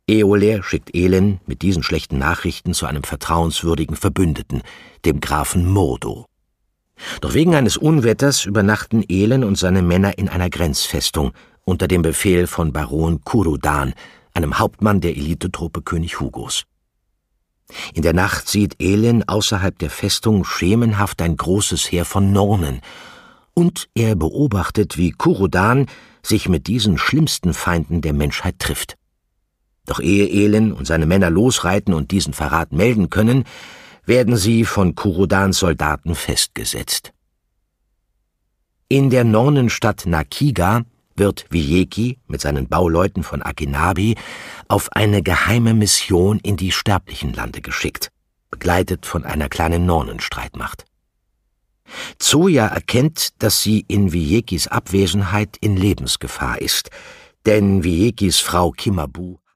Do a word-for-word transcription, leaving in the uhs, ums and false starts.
Eoler schickt Elend mit diesen schlechten Nachrichten zu einem vertrauenswürdigen Verbündeten, dem Grafen Mordo. Doch wegen eines Unwetters übernachten Elend und seine Männer in einer Grenzfestung unter dem Befehl von Baron Kurudan, einem Hauptmann der Elitetruppe König Hugos. In der Nacht sieht Elend außerhalb der Festung schemenhaft ein großes Heer von Nornen, und er beobachtet, wie Kurudan sich mit diesen schlimmsten Feinden der Menschheit trifft. Doch ehe Elend und seine Männer losreiten und diesen Verrat melden können, werden sie von Kurudans Soldaten festgesetzt. In der Nornenstadt Nakiga wird Vyjeki mit seinen Bauleuten von Akinabi auf eine geheime Mission in die Sterblichtenlande geschickt, begleitet von einer kleinen Nornenstreitmacht. Zoja erkennt, dass sie in Vyjekis Abwesenheit in Lebensgefahr ist, denn Vyjekis Frau Kimabu